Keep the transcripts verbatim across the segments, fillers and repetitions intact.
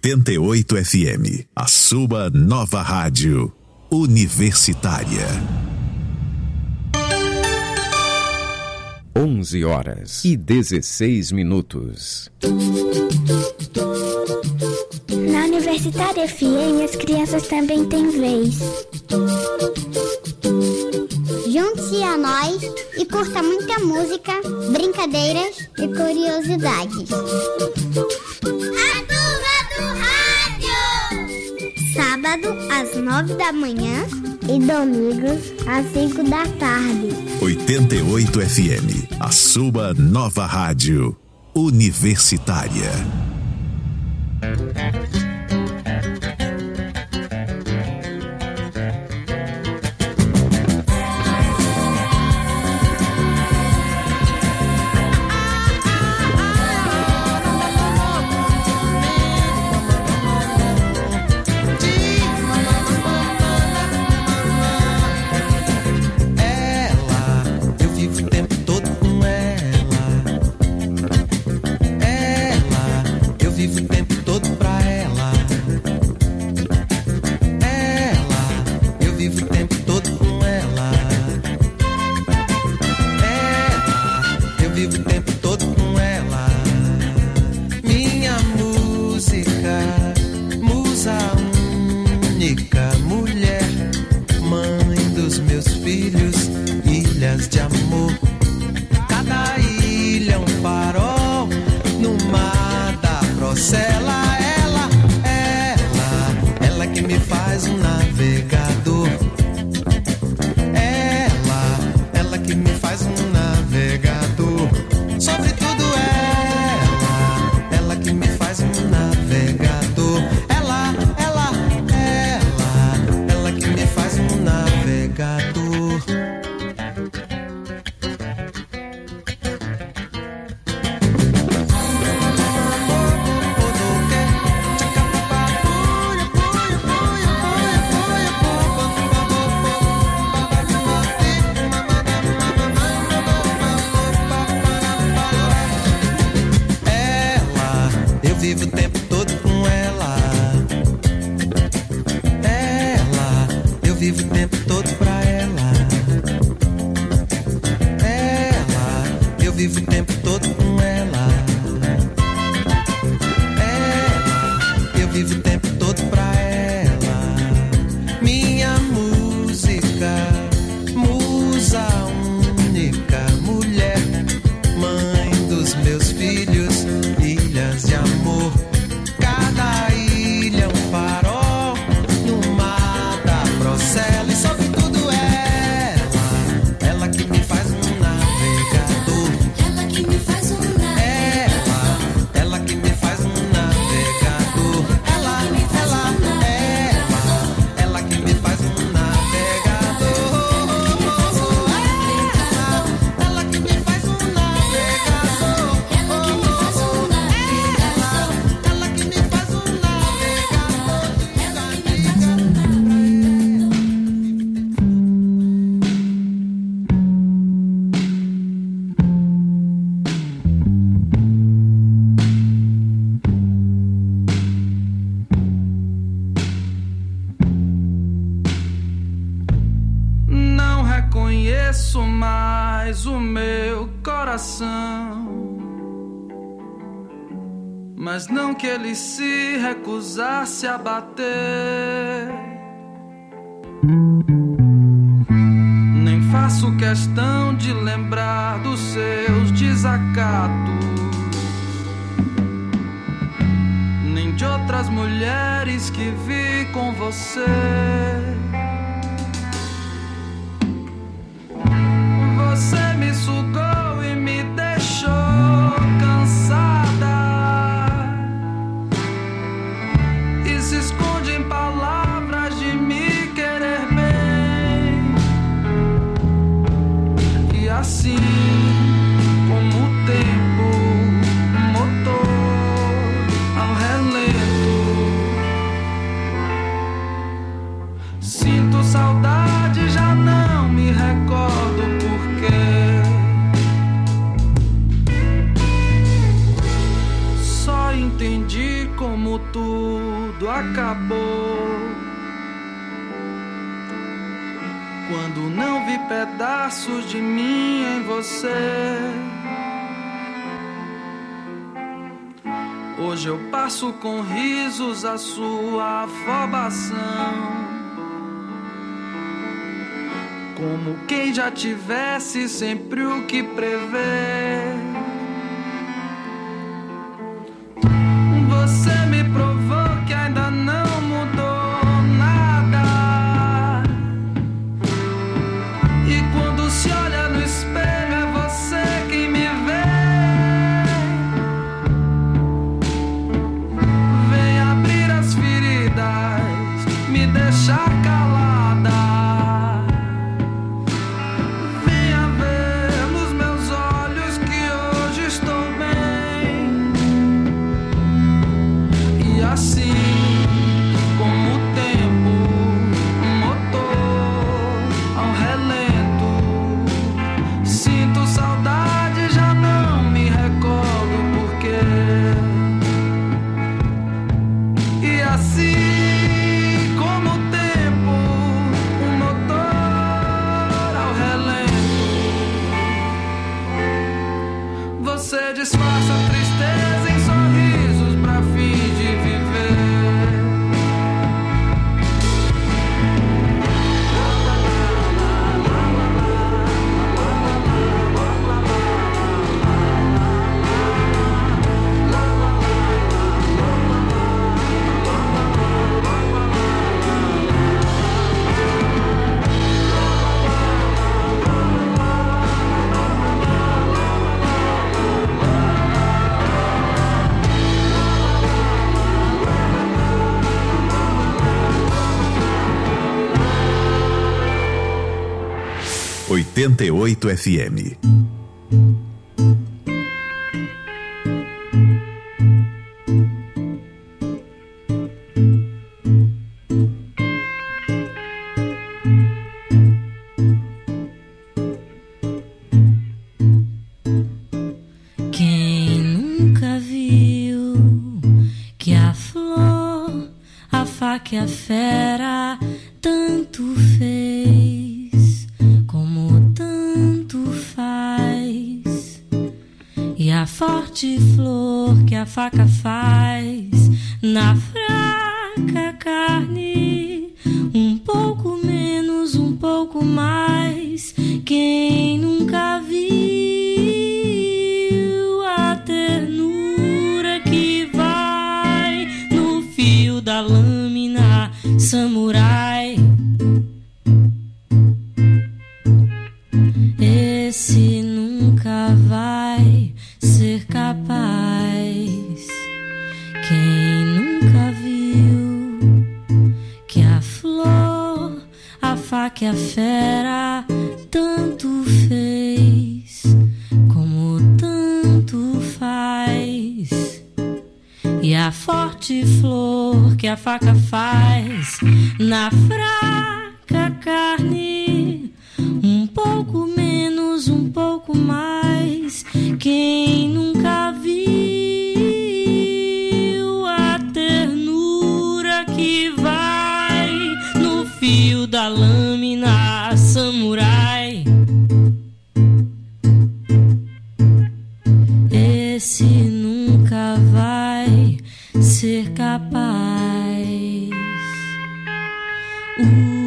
oitenta e oito F M, a sua nova rádio universitária. onze horas e dezesseis minutos. Na Universitária F M, as crianças também têm vez. Junte-se a nós e curta muita música, brincadeiras e curiosidades. A Turma do Rádio! Sábado, às nove da manhã e domingos, às cinco da tarde. oitenta e oito F M, a sua nova rádio universitária. Mas não que ele se recusasse a bater. Nem faço questão de lembrar dos seus desacatos, nem de outras mulheres que vi com você. Você me sugou e me deixou cansada, e se esconde em palavras de me querer bem. E assim como o tempo, um motor ao relento, sinto saudade, já não me recordo porquê. Só entendi como tu tudo acabou. Quando não vi pedaços de mim em você. Hoje eu passo com risos a sua afobação, como quem já tivesse sempre o que prever. Você me provou que ainda não mudou nada. E quando se olha no espelho é você quem me vê. Vem abrir as feridas, me deixar calada. Venha ver nos meus olhos que hoje estou bem. E assim como o tempo, um motor ao relento, sinto saudade, já não me recordo porquê. E assim como o tempo, um motor ao relento, você disfarça a tristeza em sorrisos pra fim de viver. oitenta e oito F M. Quem nunca viu que a flor, a faca e a fera tanto fez como tanto faz, e a forte flor que a faca faz na fraca carne, um pouco menos, um pouco mais. Quem nunca viu a ternura que vai no fio da lâmina samurai? Esse nunca vai ser capaz. Quem nunca viu que a flor, a faca e a fera tanto fez como tanto faz, e a forte flor que a faca faz na fraca carne, um pouco menos, um pouco mais. Quem nunca viu a ternura que vai no fio da lâmina samurai? Esse nunca vai ser capaz. Uh.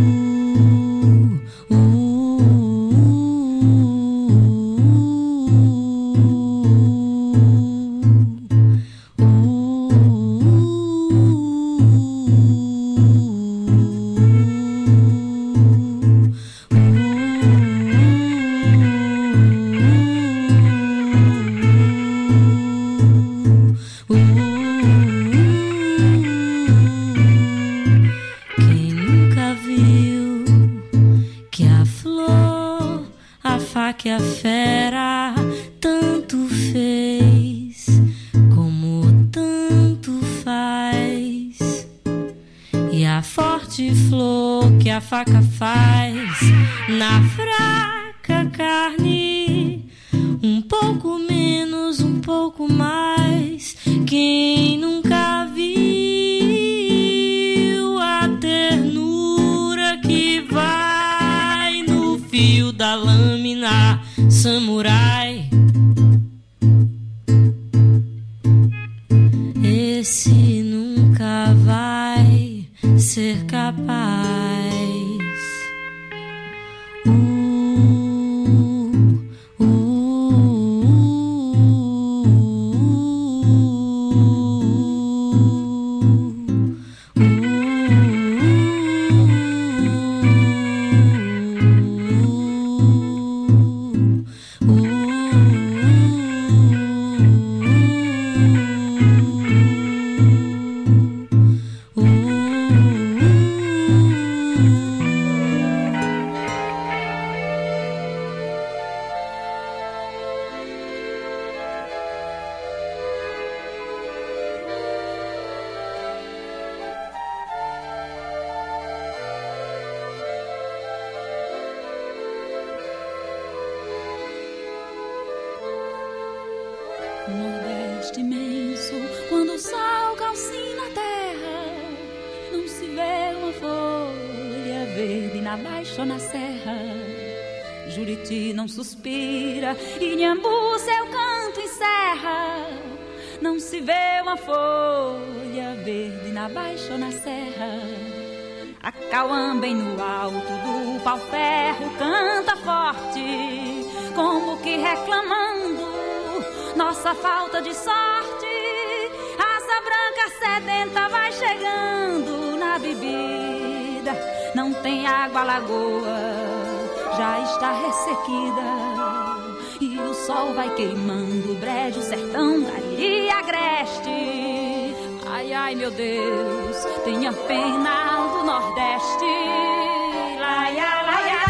Que a fera tanto fez como tanto faz, e a forte flor que a faca faz na fraca carne, um pouco menos, um pouco mais. Quem nunca viu paz. Uh, uh, Nordeste imenso, quando o sol calcina a terra, não se vê uma folha verde na baixa ou na serra. Juriti não suspira e Inhambu seu canto encerra. Não se vê uma folha verde na baixa ou na serra. Acauã bem no alto do pau-ferro canta forte, como que reclamando nossa falta de sorte. Asa branca sedenta vai chegando na bebida. Não tem água, a lagoa já está ressequida. E o sol vai queimando o brejo, sertão, Cariri e agreste. Ai, ai, meu Deus, tenha pena do Nordeste. Laia, laia.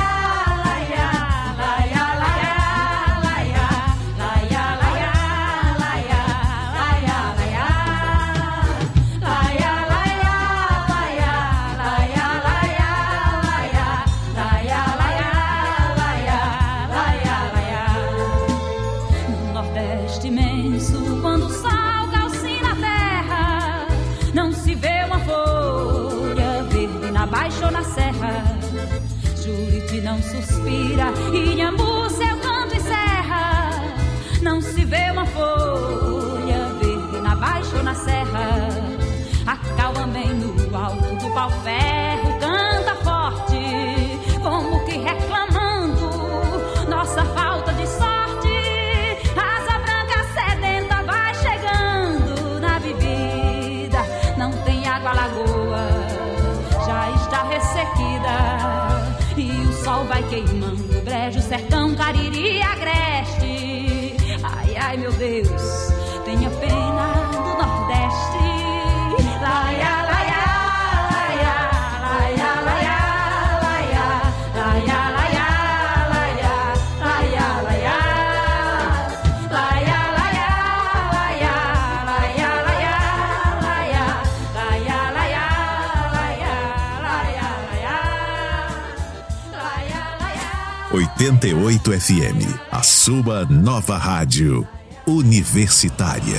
Baixo na serra, Juriti não suspira e Inhambu seu canto encerra. Não se vê uma folha verde na baixa ou na serra. Acauã bem no alto do pau-ferro canta forte, como que reclamando nossa falta de sorte. Asa branca sedenta vai chegando na bebida. Não tem água, a lagoa já está ressequida. E o sol vai queimando o brejo, sertão, Cariri e agreste. Ai, ai, meu Deus, tenha pena do Nordeste. Laia, laia, laia, laia, laia, laia, laia, laia, laia, laia, laia, laia, laia, laia, laia, laia, laia. oitenta e oito F M, a sua nova rádio universitária.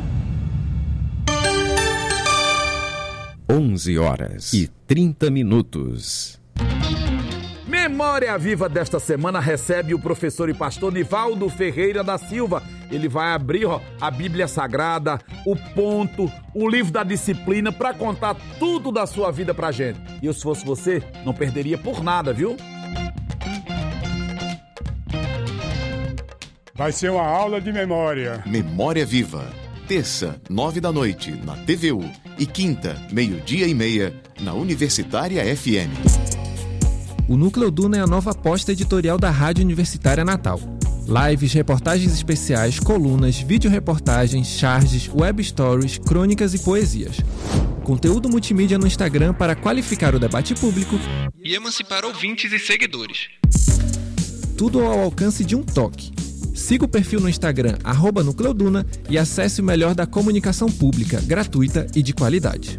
onze horas e trinta minutos. Memória Viva desta semana recebe o professor e pastor Nivaldo Ferreira da Silva. Ele vai abrir ó, a Bíblia Sagrada, o ponto, o livro da disciplina para contar tudo da sua vida pra gente. E eu, se fosse você, não perderia por nada, viu? Vai ser uma aula de memória. Memória Viva. Terça, nove da noite, na T V U. E quinta, meio-dia e meia, na Universitária F M. O Núcleo Duna é a nova aposta editorial da Rádio Universitária Natal. Lives, reportagens especiais, colunas, vídeo-reportagens, charges, web stories, crônicas e poesias. Conteúdo multimídia no Instagram para qualificar o debate público e emancipar ouvintes e seguidores. Tudo ao alcance de um toque. Siga o perfil no Instagram, arroba Nucleoduna, e acesse o melhor da comunicação pública, gratuita e de qualidade.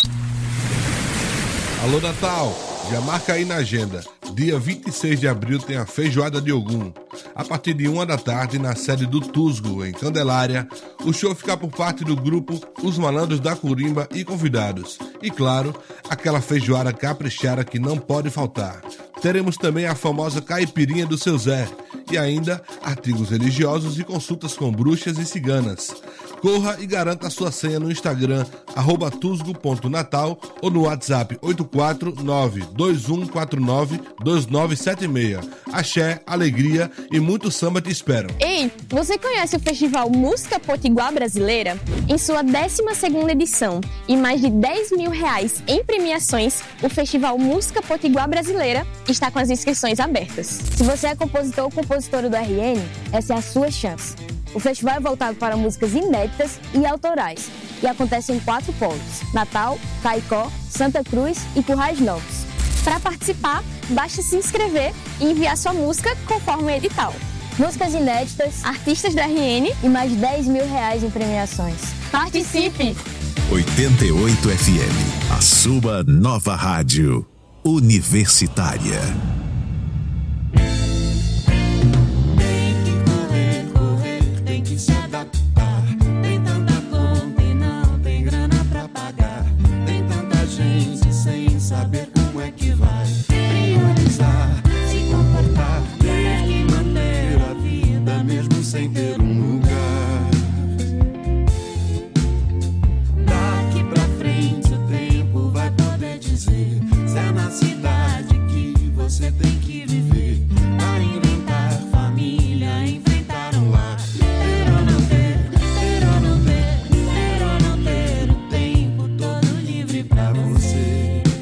Alô, Natal! Já marca aí na agenda. Dia vinte e seis de abril tem a Feijoada de Ogum. A partir de uma da tarde, na sede do Tusgo, em Candelária, o show fica por parte do grupo Os Malandros da Curimba e convidados. E claro, aquela feijoada caprichada que não pode faltar. Teremos também a famosa caipirinha do Seu Zé e ainda artigos religiosos e consultas com bruxas e ciganas. Corra e garanta a sua senha no Instagram, arroba tusgo ponto natal ou no WhatsApp oito quatro nove dois um quatro nove dois nove sete seis. Axé, alegria e muito samba te esperam. Ei, você conhece o Festival Música Potiguar Brasileira? Em sua décima segunda edição e mais de dez mil reais em premiações, o Festival Música Potiguar Brasileira está com as inscrições abertas. Se você é compositor ou compositora do R N, essa é a sua chance. O festival é voltado para músicas inéditas e autorais e acontece em quatro polos: Natal, Caicó, Santa Cruz e Currais Novos. Para participar, basta se inscrever e enviar sua música conforme o edital. Músicas inéditas, artistas da R N e mais de dez mil reais em premiações. Participe! oitenta e oito F M, a sua nova rádio universitária. Saber como é que vai priorizar, se comportar, ter que manter a vida mesmo sem ter um lugar. Daqui pra frente o tempo vai poder dizer se é na cidade que você tem que viver, pra inventar família, enfrentar um lar. Ter ou não ter, ter ou não ter, ter ou não ter o tempo todo livre pra você.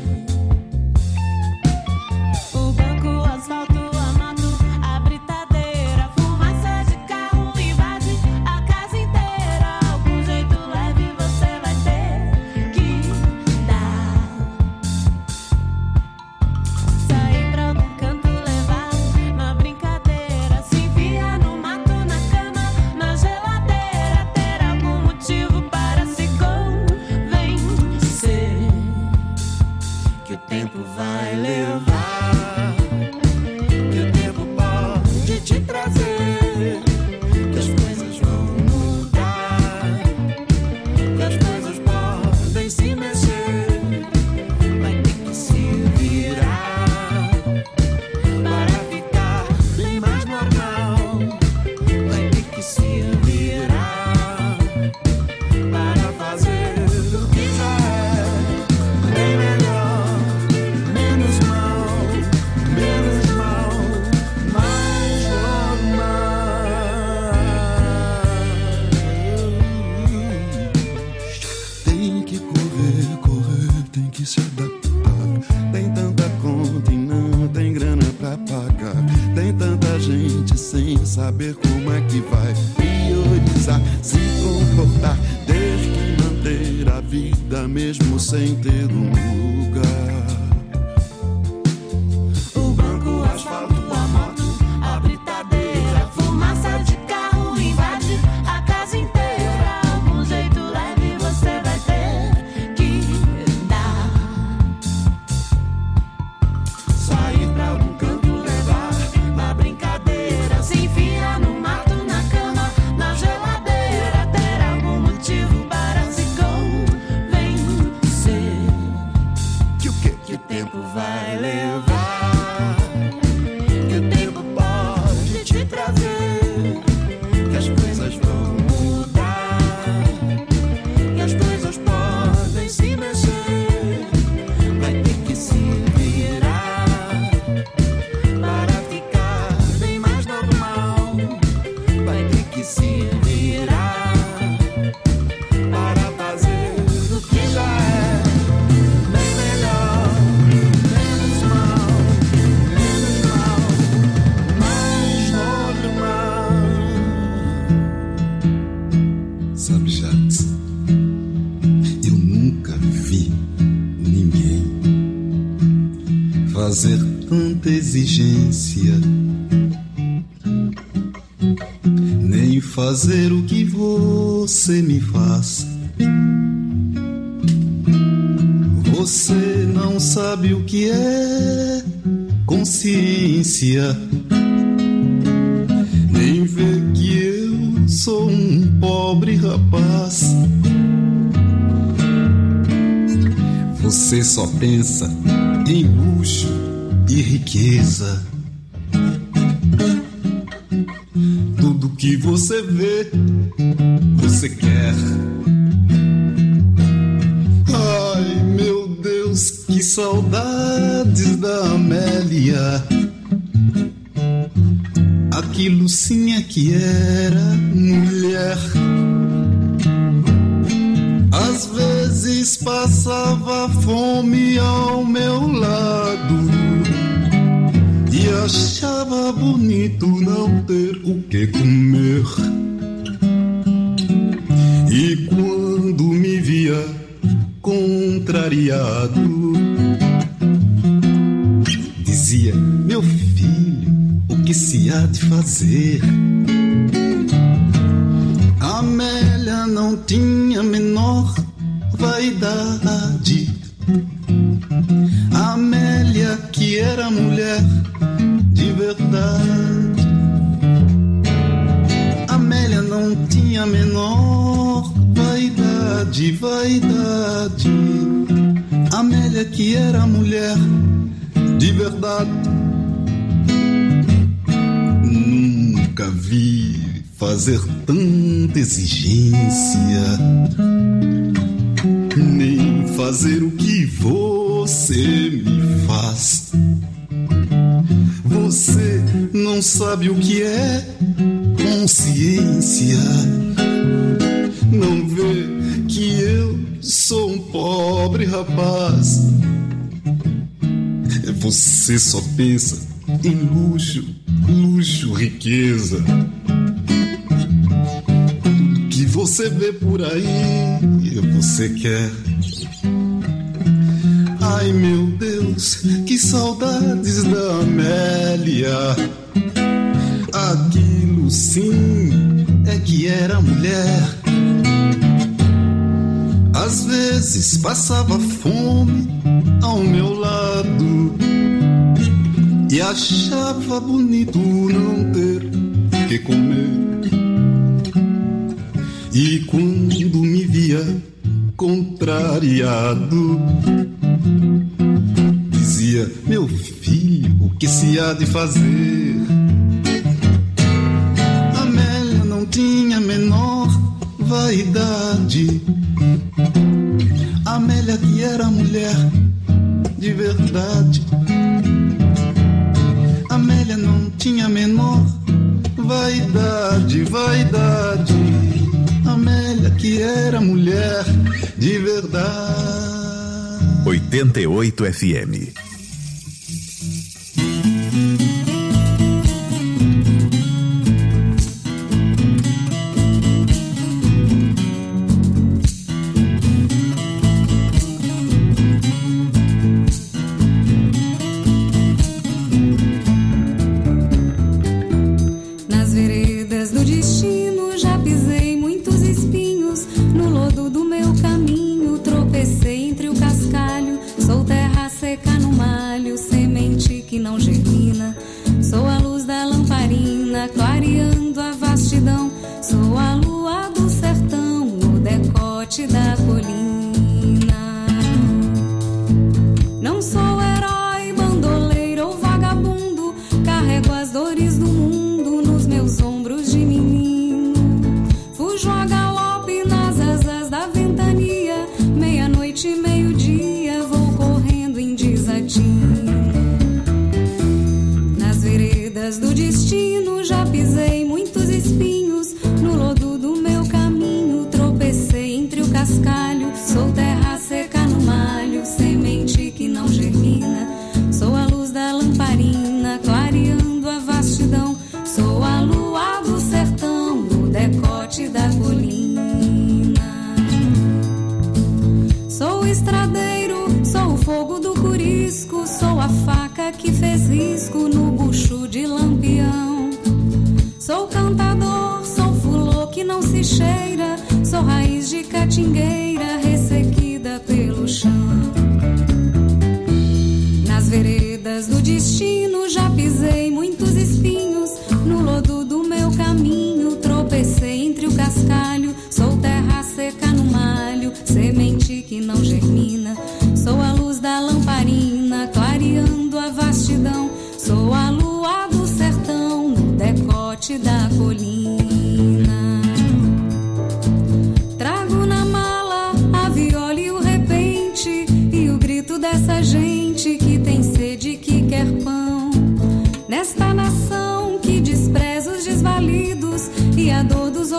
Saber como é que vai priorizar, se comportar, ter que manter a vida mesmo sem ter um lugar. O banco, o asfalto, a moto, a britadeira, fumaça de carro invade a casa inteira. Algum jeito leve você vai ter que dar. Sair pra algum canto, levar na brincadeira, se enfiar no mato, na cama, na geladeira, ter algum motivo para se convencer que o que, que o tempo vai levar, que o tempo pode te trazer, que as coisas vão mudar, que as coisas podem se mexer, vai ter que se virar para ficar bem mais normal, vai ter que se virar para fazer o que já é bem melhor, menos mal, menos mal, mais normal. Sabe, Jacques, eu nunca vi ninguém fazer tanta exigência, nem fazer o que você me faz. Você não sabe o que é consciência, nem vê que eu sou um pobre rapaz. Você só pensa em luxo e riqueza. Tudo que você vê, você você quer. Ai, meu Deus, que saudades da Amélia. Aquilo sim é que era mulher. Às vezes passava fome ao meu lado e achava bonito não ter o que comer. E quando me via contrariado, dizia: meu filho, o que se há de fazer? Amélia não tinha a menor vaidade. Amélia que era mulher de verdade. Amélia não tinha a menor vaidade, vaidade. Amélia que era mulher de verdade. Nunca vi fazer tanta exigência, nem fazer o que você me faz. Você não sabe o que é consciência. Não vê que eu sou um pobre rapaz. Você só pensa em luxo, luxo, riqueza. Tudo que você vê por aí, você quer. Ai, meu Deus, que saudades da Amélia. Aquilo sim é que era mulher. Às vezes passava fome ao meu lado e achava bonito não ter que comer. E quando me via contrariado, dizia: meu filho, o que se há de fazer? Amélia não tinha a menor vaidade. Amélia que era mulher de verdade. Amélia não tinha a menor vaidade, vaidade. Amélia que era mulher de verdade. oitenta e oito F M.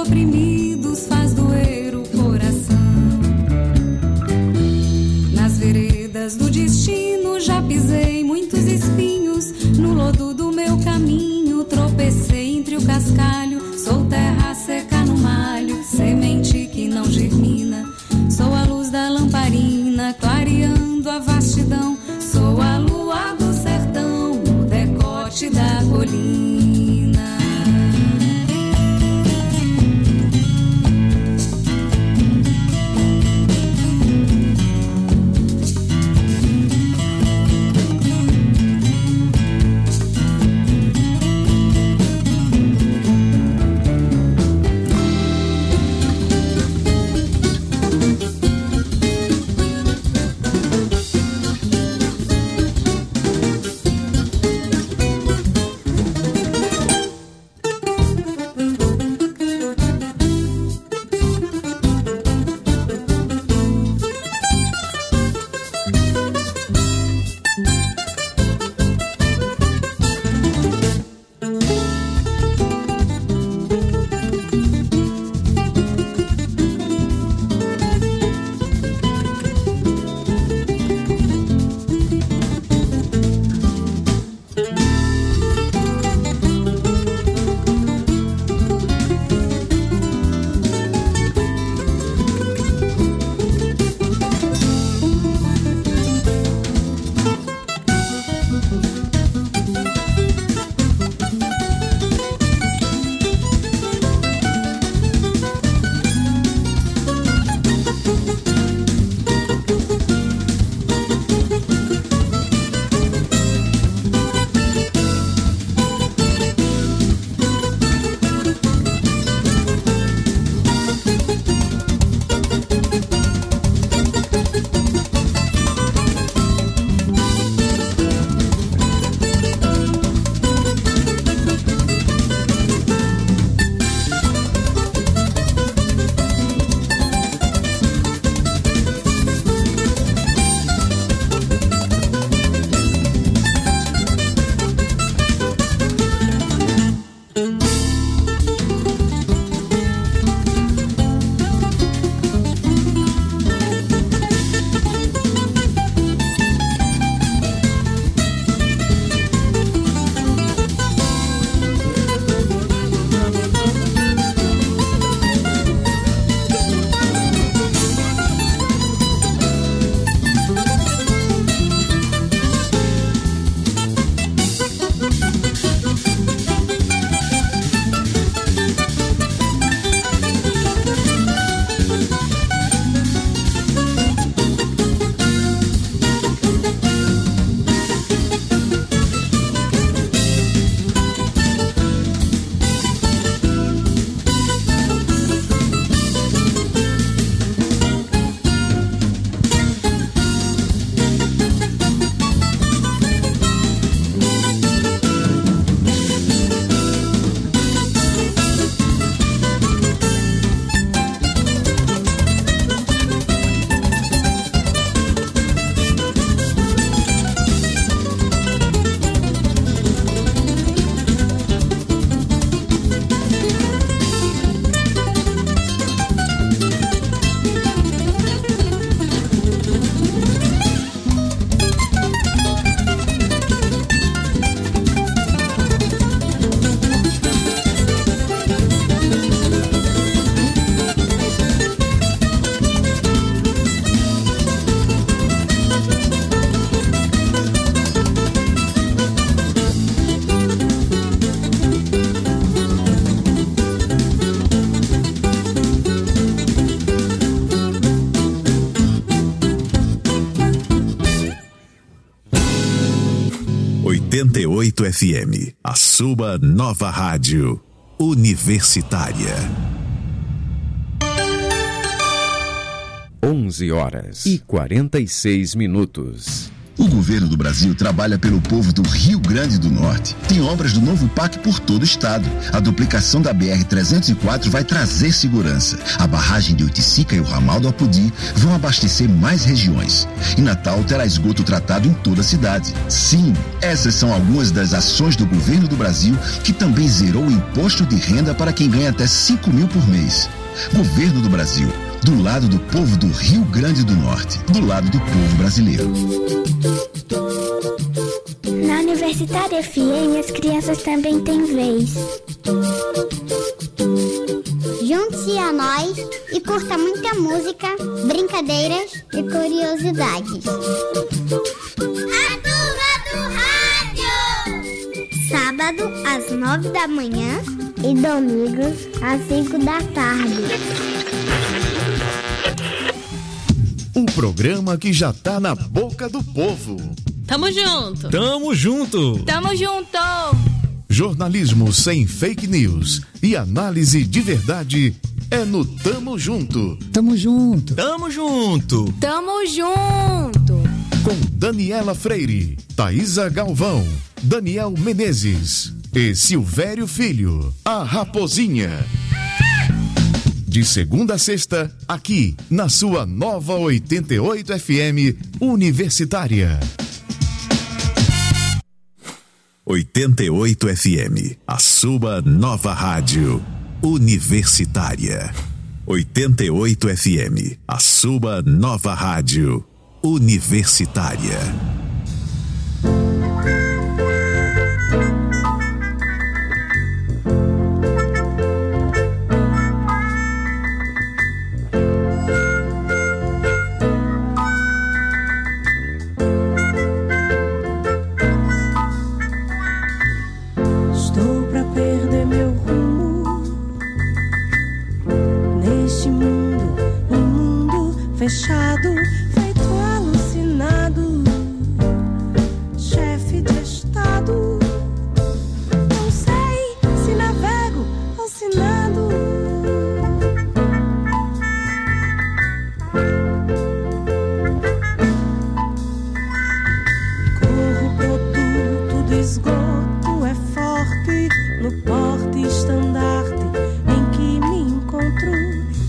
oprimidos faz doer o coração. Nas veredas do destino já pisei muitos espinhos. No lodo do meu caminho tropecei entre o cascalho. Sou terra seca no malho, semente que não germina. Sou a luz da lamparina clareando a vastidão. Sou a lua do sertão no decote da colina. oitenta e oito F M, a sua nova rádio universitária. onze horas e quarenta e seis minutos. O governo do Brasil trabalha pelo povo do Rio Grande do Norte. Tem obras do novo P A C por todo o estado. A duplicação da B R trezentos e quatro vai trazer segurança. A barragem de Oiticica e o ramal do Apodi vão abastecer mais regiões. E Natal terá esgoto tratado em toda a cidade. Sim, essas são algumas das ações do governo do Brasil, que também zerou o imposto de renda para quem ganha até cinco mil por mês. Governo do Brasil, do lado do povo do Rio Grande do Norte, do lado do povo brasileiro. Na Universitária F M, as crianças também têm vez. Junte-se a nós e curta muita música, brincadeiras e curiosidades. A turma do rádio! Sábado às nove da manhã e domingos às cinco da tarde. Um programa que já tá na boca do povo. Tamo junto. Tamo junto. Tamo junto. Jornalismo sem fake news e análise de verdade é no Tamo Junto. Tamo junto. Tamo junto. Tamo junto. Com Daniela Freire, Thaisa Galvão, Daniel Menezes e Silvério Filho, a Raposinha. De segunda a sexta, aqui na sua nova oitenta e oito F M Universitária. oitenta e oito F M, a sua nova rádio universitária. oitenta e oito F M, a sua nova rádio universitária. Fechado, feito alucinado, chefe de estado. Não sei se navego alucinado. Corro produto do esgoto, é forte no porte estandarte em que me encontro.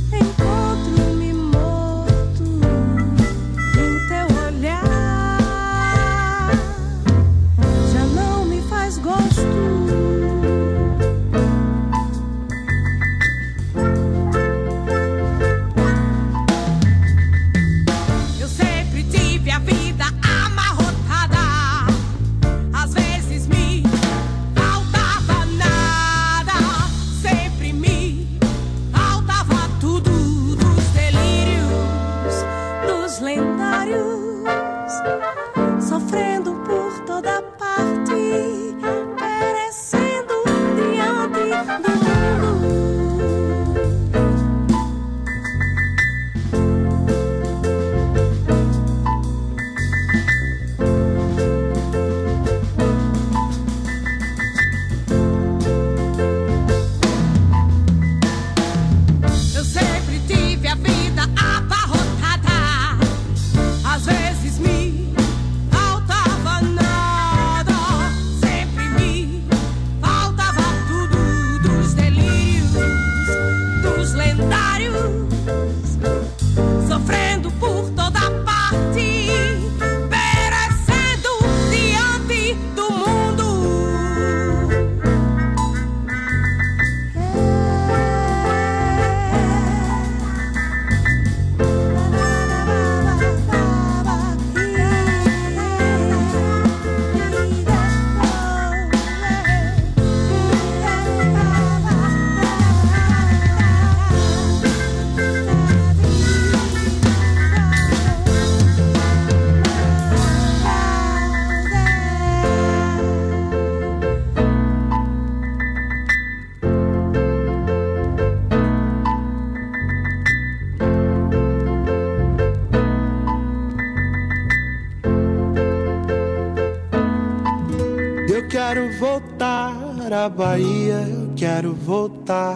quero voltar à Bahia, eu quero voltar.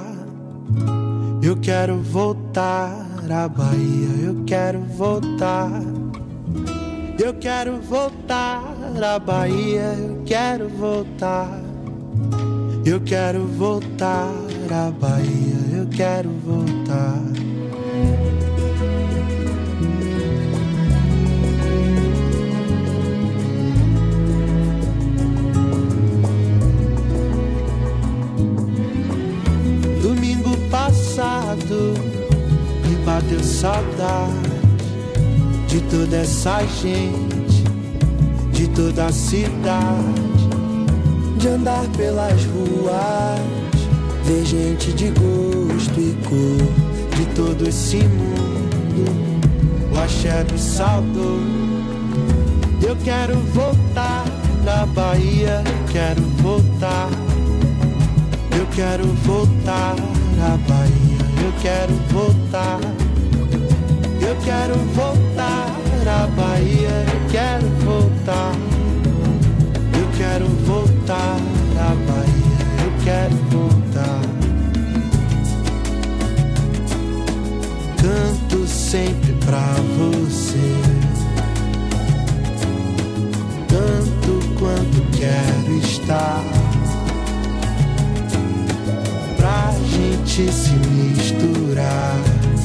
Eu quero voltar à Bahia, eu quero voltar. Eu quero voltar à Bahia, eu quero voltar. Eu quero voltar à Bahia, eu quero voltar. Domingo passado me bateu saudade de toda essa gente, de toda a cidade, de andar pelas ruas, ver gente de gosto e cor, de todo esse mundo, o axé do saudoso. Eu quero voltar na Bahia, eu quero voltar. Eu quero voltar à Bahia, eu quero voltar. Eu quero voltar à Bahia, eu quero voltar. Eu quero voltar à Bahia, eu quero voltar. Canto sempre pra você, tanto quanto quero estar, pra gente se misturar,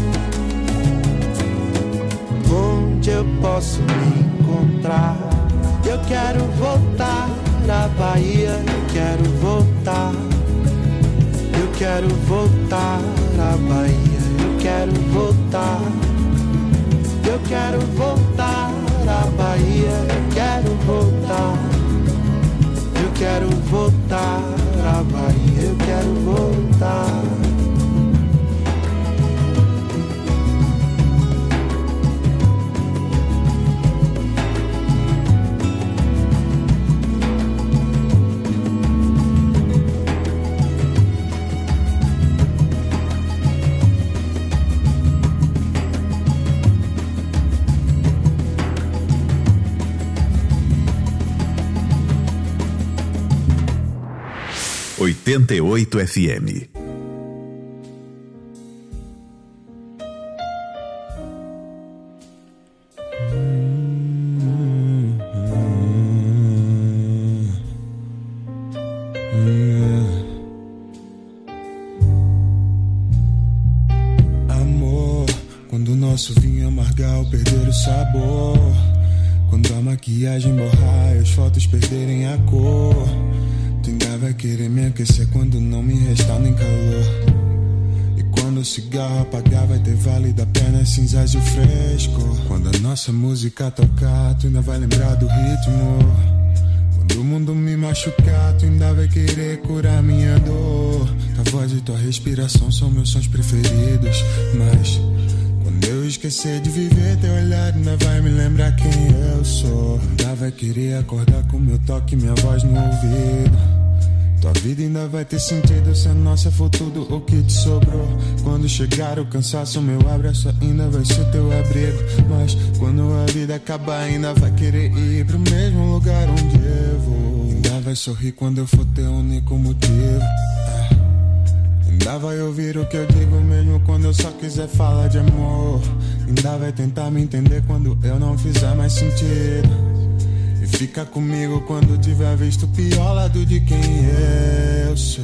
onde eu posso me encontrar. Eu quero voltar na Bahia, eu quero voltar. Eu quero voltar na Bahia, eu quero voltar. Eu quero voltar na Bahia, eu quero voltar. Eu quero voltar na Bahia, eu quero voltar. oitenta e oito F M. Amor, quando o nosso vinho amargar ou perder o sabor, quando a maquiagem borrar e as fotos perderem a cor, tu ainda vai querer me aquecer quando não me restar nem calor. E quando o cigarro apagar vai ter vale da pena cinzas e o fresco. Quando a nossa música tocar, tu ainda vai lembrar do ritmo. Quando o mundo me machucar, tu ainda vai querer curar minha dor. Tua voz e tua respiração são meus sons preferidos. Mas quando eu esquecer de viver, teu olhar ainda vai me lembrar quem eu sou. Ainda vai querer acordar com meu toque e minha voz no ouvido. Tua vida ainda vai ter sentido se a nossa for tudo o que te sobrou. Quando chegar o cansaço, meu abraço ainda vai ser teu abrigo. Mas quando a vida acabar, ainda vai querer ir pro mesmo lugar onde eu vou. Ainda vai sorrir quando eu for teu único motivo. Ainda vai ouvir o que eu digo mesmo quando eu só quiser falar de amor. Ainda vai tentar me entender quando eu não fizer mais sentido. E fica comigo quando tiver visto o pior lado de quem eu sou.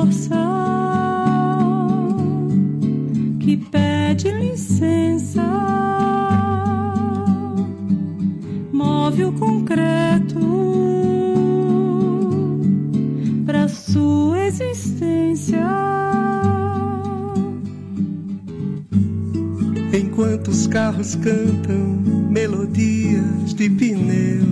força que pede licença, move o concreto pra sua existência. Enquanto os carros cantam melodias de pneu,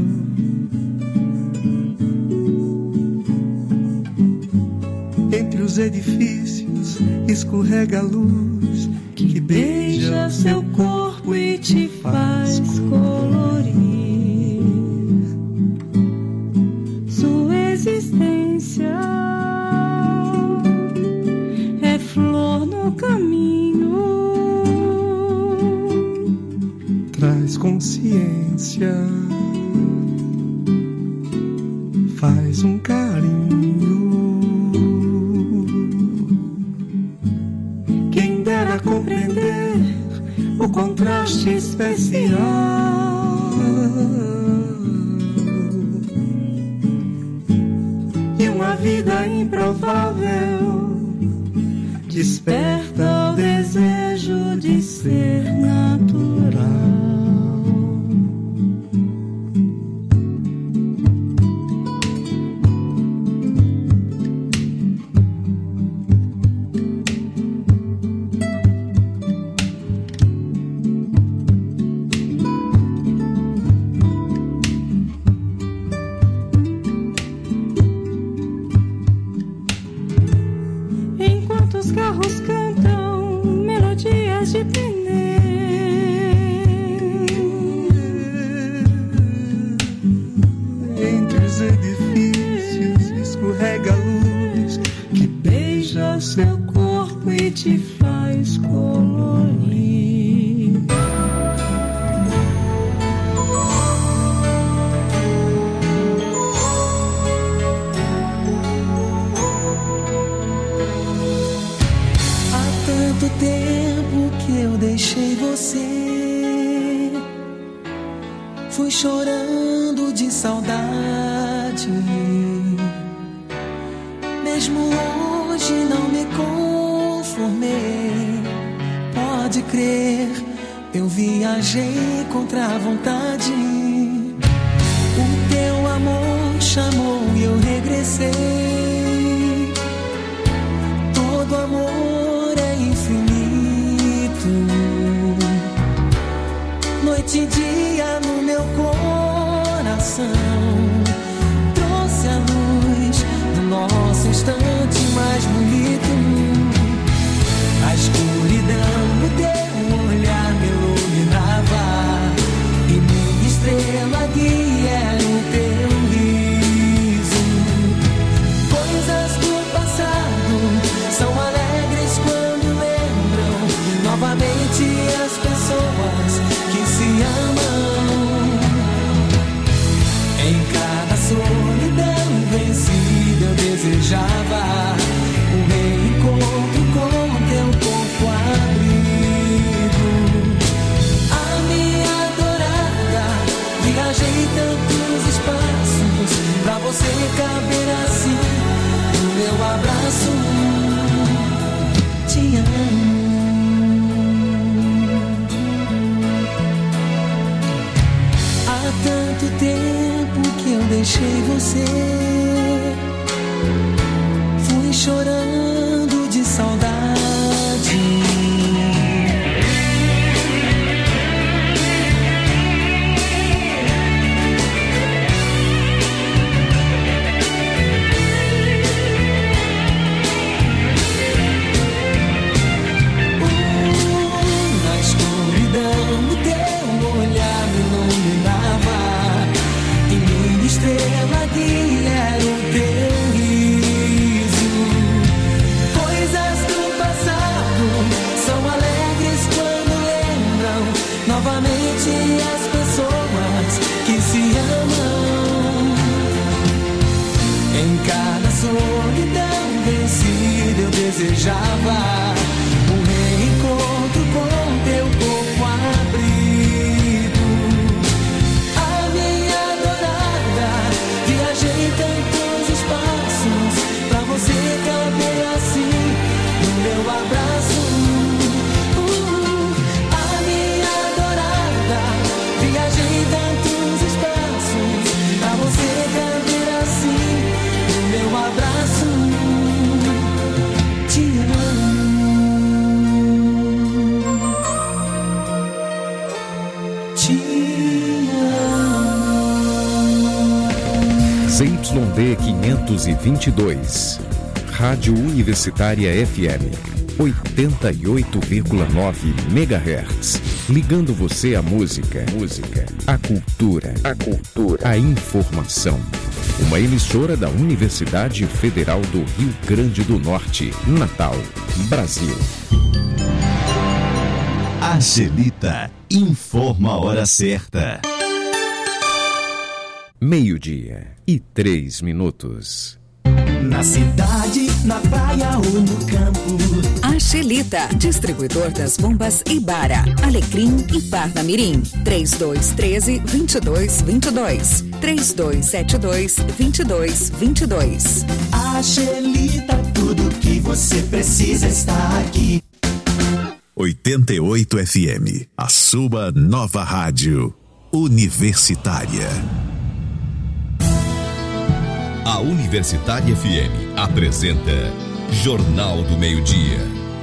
entre os edifícios escorrega a luz que beija seu corpo e te faz colorir sua existência. É flor no caminho, traz consciência, faz um carinho. Quem dera compreender o contraste especial e uma vida improvável desperta o desejo de ser natural. Os carros cantam melodias de pneu, entre os edifícios escorrega a luz que beija seu corpo e te faz colorir. Tanto tempo que eu deixei você, fui chorando de saudade. Mesmo longe não me conformei. Pode crer, eu viajei contra a vontade. O teu amor chamou e eu regressei. Todo amor infinito, noite e dia no meu coração, trouxe a luz do nosso instante mais bonito. A escuridão no teu olhar me iluminava e minha estrela guia era o teu riso. Coisas do passado são alegres quando lembram novamente as pessoas que se amam. Em cada solidão vencida eu desejava um reencontro com teu corpo abrigo. A minha adorada, viajei tantos espaços pra você caber assim no meu abraço. Te amo. Há tanto tempo que eu deixei você, fui chorando de saudade. Estrela guia era o teu riso. Coisas do passado são alegres quando lembram novamente as pessoas que se amam. Em cada solidão vencida eu desejava um reencontro com teu corpo abrigo. Viajei tantos espaços pra você caber Z Y D quinhentos e vinte e dois. Rádio Universitária F M. oitenta e oito vírgula nove megahertz. Ligando você à música, música, à cultura, a cultura, à informação. Uma emissora da Universidade Federal do Rio Grande do Norte, Natal, Brasil. Angelita informa a hora certa. Meio-dia e três minutos. Na cidade, na praia ou no campo. Angelita, distribuidor das bombas Ibara, Alecrim e Parnamirim. trinta e dois, treze, vinte e dois, vinte e dois. trinta e dois, setenta e dois, vinte e dois, vinte e dois. Angelita, tudo que você precisa está aqui. oitenta e oito F M, a sua nova rádio universitária. A Universitária F M apresenta Jornal do Meio-Dia.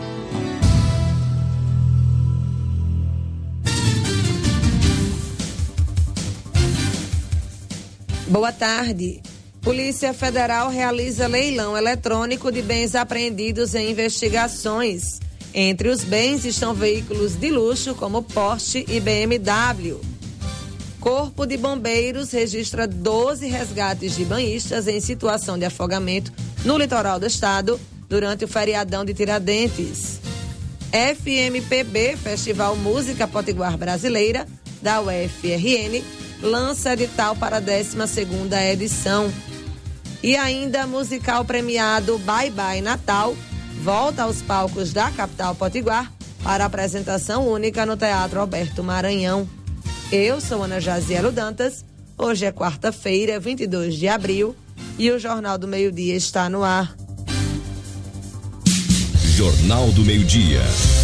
Boa tarde. Polícia Federal realiza leilão eletrônico de bens apreendidos em investigações. Entre os bens estão veículos de luxo como Porsche e B M W. Corpo de Bombeiros registra doze resgates de banhistas em situação de afogamento no litoral do estado durante o feriadão de Tiradentes. F M P B, Festival Música Potiguar Brasileira, da U F R N, lança edital para a décima segunda edição. E ainda musical premiado Bye Bye Natal volta aos palcos da capital potiguar para apresentação única no Teatro Alberto Maranhão. Eu sou Ana Jazielo Dantas, hoje é quarta-feira, vinte e dois de abril, e o Jornal do Meio-Dia está no ar. Jornal do Meio-Dia.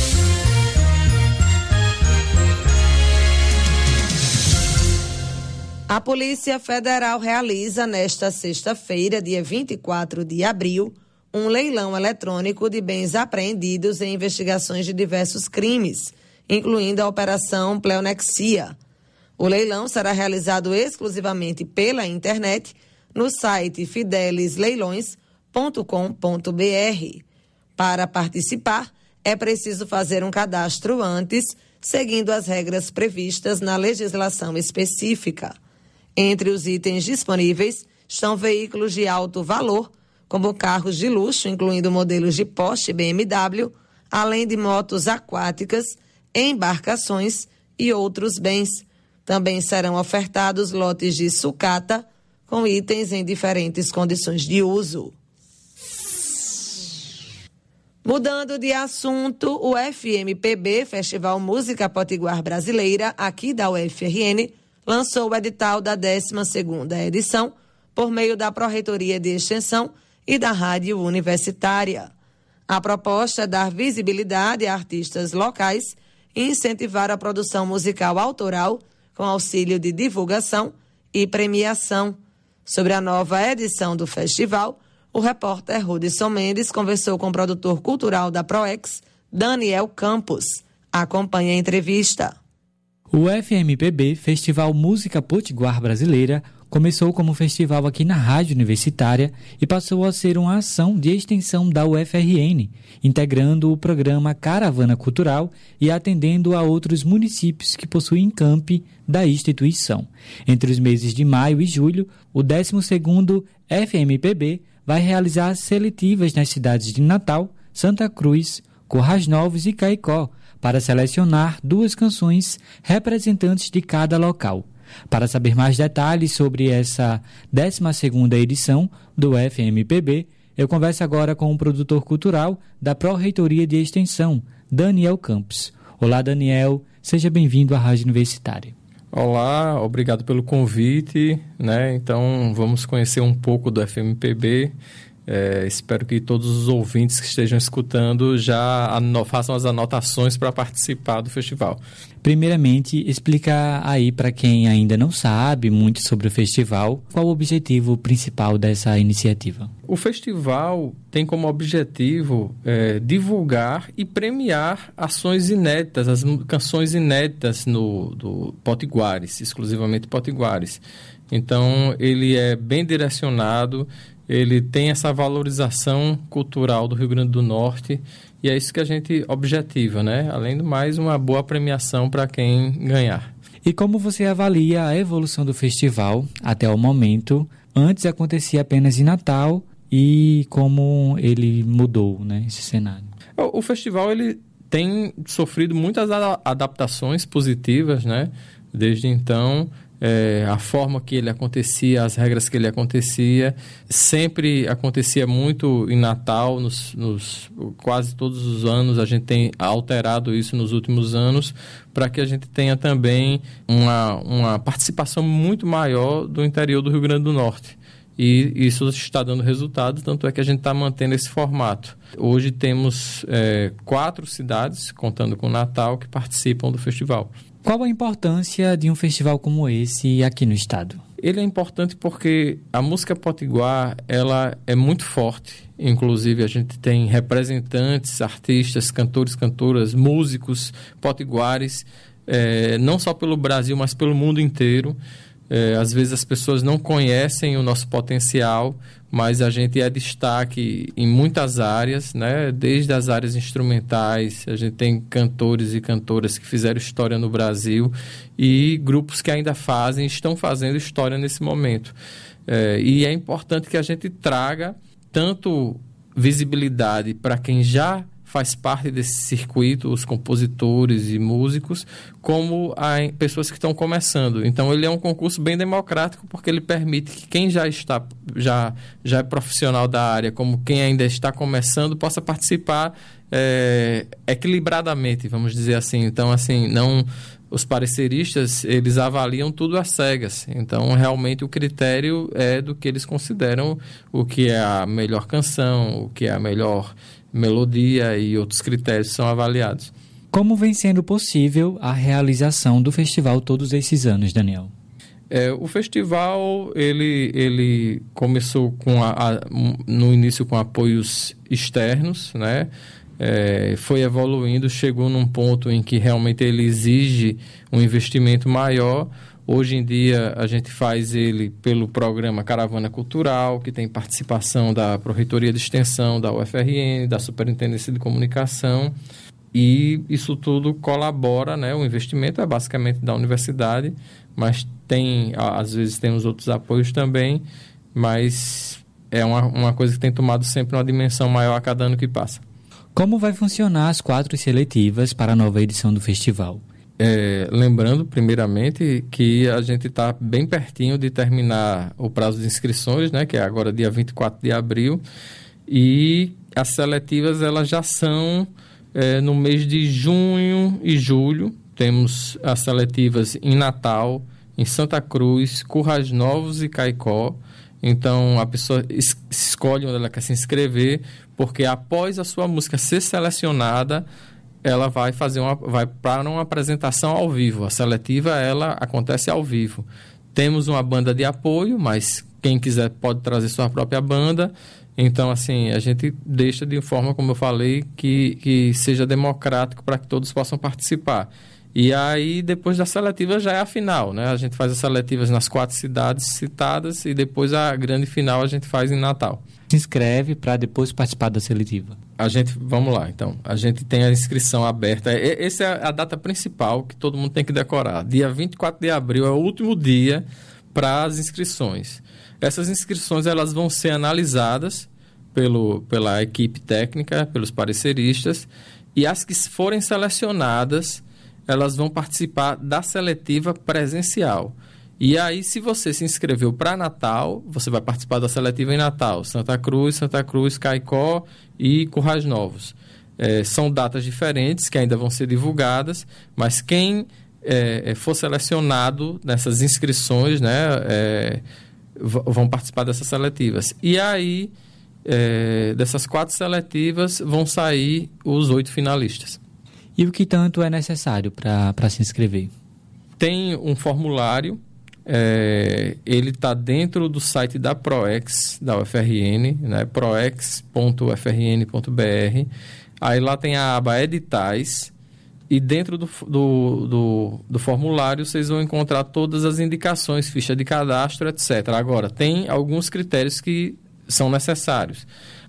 A Polícia Federal realiza nesta sexta-feira, dia vinte e quatro de abril, um leilão eletrônico de bens apreendidos em investigações de diversos crimes, incluindo a Operação Pleonexia. O leilão será realizado exclusivamente pela internet no site fidelis leilões ponto com ponto b r. Para participar, é preciso fazer um cadastro antes, seguindo as regras previstas na legislação específica. Entre os itens disponíveis estão veículos de alto valor, como carros de luxo, incluindo modelos de Porsche e B M W, além de motos aquáticas, embarcações e outros bens. Também serão ofertados lotes de sucata com itens em diferentes condições de uso. Mudando de assunto, o F M P B, Festival Música Potiguar Brasileira, aqui da U F R N, lançou o edital da décima segunda edição por meio da Pró-Reitoria de Extensão e da Rádio Universitária. A proposta é dar visibilidade a artistas locais e incentivar a produção musical autoral com auxílio de divulgação e premiação. Sobre a nova edição do festival, o repórter Rudson Mendes conversou com o produtor cultural da Proex, Daniel Campos. Acompanhe a entrevista. O F M P B, Festival Música Potiguar Brasileira, começou como festival aqui na Rádio Universitária e passou a ser uma ação de extensão da U F R N, integrando o programa Caravana Cultural e atendendo a outros municípios que possuem campi da instituição. Entre os meses de maio e julho, o décimo segundo F M P B vai realizar seletivas nas cidades de Natal, Santa Cruz, Currais Novos e Caicó, para selecionar duas canções representantes de cada local. Para saber mais detalhes sobre essa décima segunda edição do F M P B, eu converso agora com o produtor cultural da Pró-Reitoria de Extensão, Daniel Campos. Olá, Daniel, seja bem-vindo à Rádio Universitária. Olá, obrigado pelo convite, né? Então vamos conhecer um pouco do F M P B. É, espero que todos os ouvintes que estejam escutando já ano- façam as anotações para participar do festival. Primeiramente, explica aí para quem ainda não sabe muito sobre o festival, qual o objetivo principal dessa iniciativa. O festival tem como objetivo é, divulgar e premiar ações inéditas, as canções inéditas no, do Potiguares, exclusivamente Potiguares. Então, ele é bem direcionado, ele tem essa valorização cultural do Rio Grande do Norte, e é isso que a gente objetiva, né? Além do mais, uma boa premiação para quem ganhar. E como você avalia a evolução do festival até o momento? Antes acontecia apenas em Natal, e como ele mudou, né, esse cenário? O, o festival ele tem sofrido muitas a, adaptações positivas, né? Desde então, é, a forma que ele acontecia, as regras que ele acontecia, sempre acontecia muito em Natal, nos, nos, quase todos os anos. A gente tem alterado isso nos últimos anos, para que a gente tenha também uma, uma participação muito maior do interior do Rio Grande do Norte. E isso está dando resultado, tanto é que a gente está mantendo esse formato. Hoje temos é, quatro cidades, contando com Natal, que participam do festival. Qual a importância de um festival como esse aqui no estado? Ele é importante porque a música potiguar, ela é muito forte. Inclusive, a gente tem representantes, artistas, cantores, cantoras, músicos potiguares, é, não só pelo Brasil, mas pelo mundo inteiro. É, às vezes as pessoas não conhecem o nosso potencial, mas a gente é destaque em muitas áreas, né? Desde as áreas instrumentais, a gente tem cantores e cantoras que fizeram história no Brasil e grupos que ainda fazem, estão fazendo história nesse momento. É, e é importante que a gente traga tanto visibilidade para quem já faz parte desse circuito, os compositores e músicos, como a pessoas que estão começando. Então, ele é um concurso bem democrático, porque ele permite que quem já está, já, já é profissional da área, como quem ainda está começando, possa participar é, equilibradamente, vamos dizer assim. Então, assim, não... Os pareceristas, eles avaliam tudo às cegas. Então, realmente, o critério é do que eles consideram o que é a melhor canção, o que é a melhor melodia, e outros critérios são avaliados. Como vem sendo possível a realização do festival todos esses anos, Daniel? É, o festival, ele, ele começou com a, a, no início com apoios externos, né? É, foi evoluindo, chegou num ponto em que realmente ele exige um investimento maior. Hoje em dia, a gente faz ele pelo programa Caravana Cultural, que tem participação da Pró-Reitoria de Extensão, da U F R N, da Superintendência de Comunicação, e isso tudo colabora, né? O investimento é basicamente da universidade, mas tem, às vezes tem os outros apoios também, mas é uma, uma coisa que tem tomado sempre uma dimensão maior a cada ano que passa. Como vai funcionar as quatro seletivas para a nova edição do festival? É, lembrando, primeiramente, que a gente está bem pertinho de terminar o prazo de inscrições, né, que é agora dia vinte e quatro de abril, e as seletivas elas já são é, no mês de junho e julho. Temos as seletivas em Natal, em Santa Cruz, Currais Novos e Caicó. Então, a pessoa es- escolhe onde ela quer se inscrever, porque após a sua música ser selecionada, ela vai fazer uma, vai para uma apresentação ao vivo. A seletiva, ela acontece ao vivo. Temos uma banda de apoio, mas quem quiser pode trazer sua própria banda. Então, assim, a gente deixa de forma, como eu falei, que, que seja democrático para que todos possam participar. E aí, depois da seletiva, já é a final, né? A gente faz as seletivas nas quatro cidades citadas e depois a grande final a gente faz em Natal. Se inscreve para depois participar da seletiva. A gente, vamos lá, então. A gente tem a inscrição aberta. Essa é a data principal que todo mundo tem que decorar. Dia vinte e quatro de abril é o último dia para as inscrições. Essas inscrições elas vão ser analisadas pelo, pela equipe técnica, pelos pareceristas, e as que forem selecionadas, elas vão participar da seletiva presencial. E aí, se você se inscreveu para Natal, você vai participar da seletiva em Natal. Santa Cruz, Santa Cruz, Caicó e Currais Novos. É, são datas diferentes que ainda vão ser divulgadas, mas quem é, for selecionado nessas inscrições, né, é, v- vão participar dessas seletivas. E aí, é, dessas quatro seletivas, vão sair os oito finalistas. E o que tanto é necessário para se inscrever? Tem um formulário, é, ele está dentro do site da Proex, da U F R N, né, proex ponto u f r n ponto b r. Aí lá tem a aba Editais, E dentro do, do, do, do formulário vocês vão encontrar todas as indicações, ficha de cadastro, etcétera. Agora, tem alguns critérios que são necessários.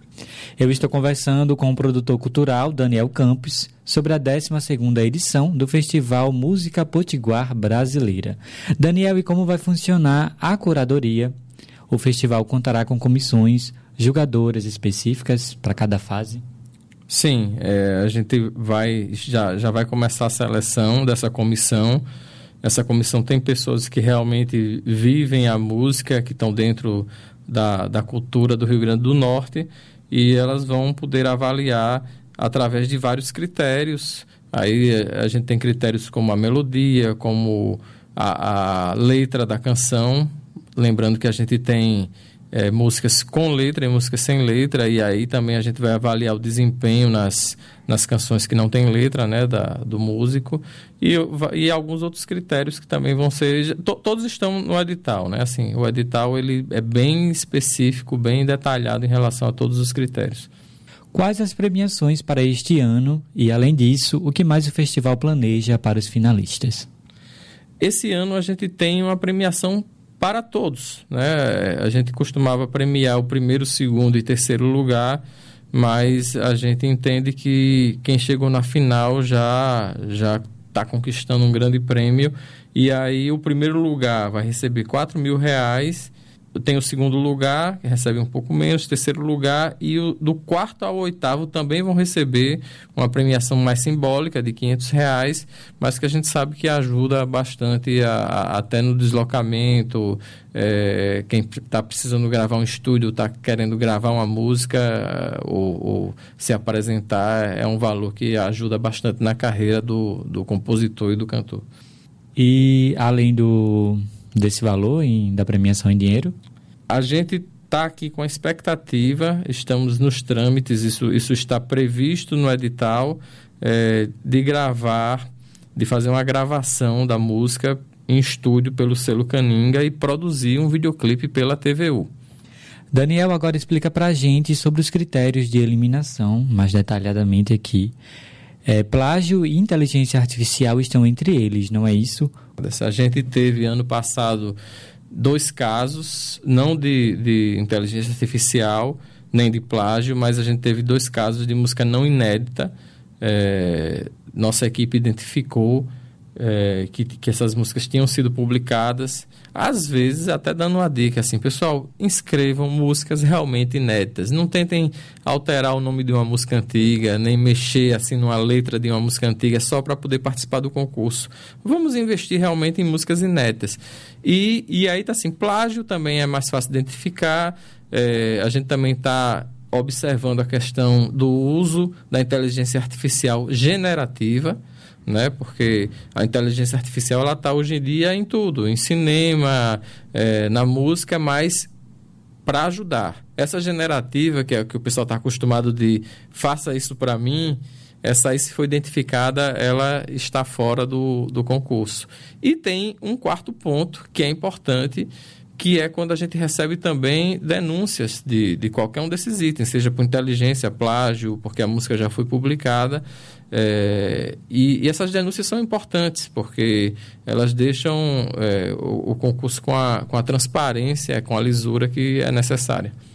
Eu estou conversando com o produtor cultural Daniel Campos sobre a décima segunda edição do Festival Música Potiguar Brasileira. Daniel, e como vai funcionar a curadoria? O festival contará com comissões julgadoras específicas para cada fase? Sim, é, a gente vai, já, já vai começar a seleção dessa comissão. Essa comissão tem pessoas que realmente vivem a música, que estão dentro da, da cultura do Rio Grande do Norte, e elas vão poder avaliar através de vários critérios. Aí a gente tem critérios como a melodia, como a, a letra da canção, lembrando que a gente tem É, músicas com letra e músicas sem letra, e aí também a gente vai avaliar o desempenho nas, nas canções que não tem letra, né, da, do músico, e, e alguns outros critérios que também vão ser... To, todos estão no edital, né? Assim, o edital ele é bem específico, bem detalhado em relação a todos os critérios. Quais as premiações para este ano e, além disso, o que mais o festival planeja para os finalistas? Esse ano a gente tem uma premiação para todos, né? A gente costumava premiar o primeiro, segundo e terceiro lugar, mas a gente entende que quem chegou na final já já está conquistando um grande prêmio, e aí o primeiro lugar vai receber quatro mil reais, tem o segundo lugar, que recebe um pouco menos, terceiro lugar, e o, do quarto ao oitavo também vão receber uma premiação mais simbólica de quinhentos reais, mas que a gente sabe que ajuda bastante a, a, até no deslocamento. É, quem está precisando gravar um estúdio, está querendo gravar uma música ou, ou se apresentar, é um valor que ajuda bastante na carreira do, do compositor e do cantor. E além do... desse valor em, da premiação em dinheiro? A gente está aqui com a expectativa, estamos nos trâmites, isso, isso está previsto no edital, é, de gravar, de fazer uma gravação da música em estúdio pelo selo Caninga e produzir um videoclipe pela T V U. Daniel agora explica para a gente sobre os critérios de eliminação, mais detalhadamente aqui. É, plágio e inteligência artificial estão entre eles, não é isso? A gente teve ano passado dois casos, não de, de inteligência artificial, nem de plágio, mas a gente teve dois casos de música não inédita. É, nossa equipe identificou é, que, que essas músicas tinham sido publicadas, às vezes até dando uma dica assim: pessoal, inscrevam músicas realmente inéditas, não tentem alterar o nome de uma música antiga, nem mexer assim numa letra de uma música antiga só para poder participar do concurso. Vamos investir realmente em músicas inéditas. E, e aí tá assim, plágio também é mais fácil de identificar. É, a gente também está observando a questão do uso da inteligência artificial generativa, né? Porque a inteligência artificial ela está hoje em dia em tudo, em cinema, é, na música, mas para ajudar. Essa generativa, que é o que o pessoal está acostumado de faça isso para mim, essa aí, se foi identificada, ela está fora do, do concurso. E tem um quarto ponto que é importante, que é quando a gente recebe também denúncias de, de qualquer um desses itens, seja por inteligência, plágio, porque a música já foi publicada. É, e, e essas denúncias são importantes, porque elas deixam é, o, o concurso com a, com a transparência, com a lisura que é necessária.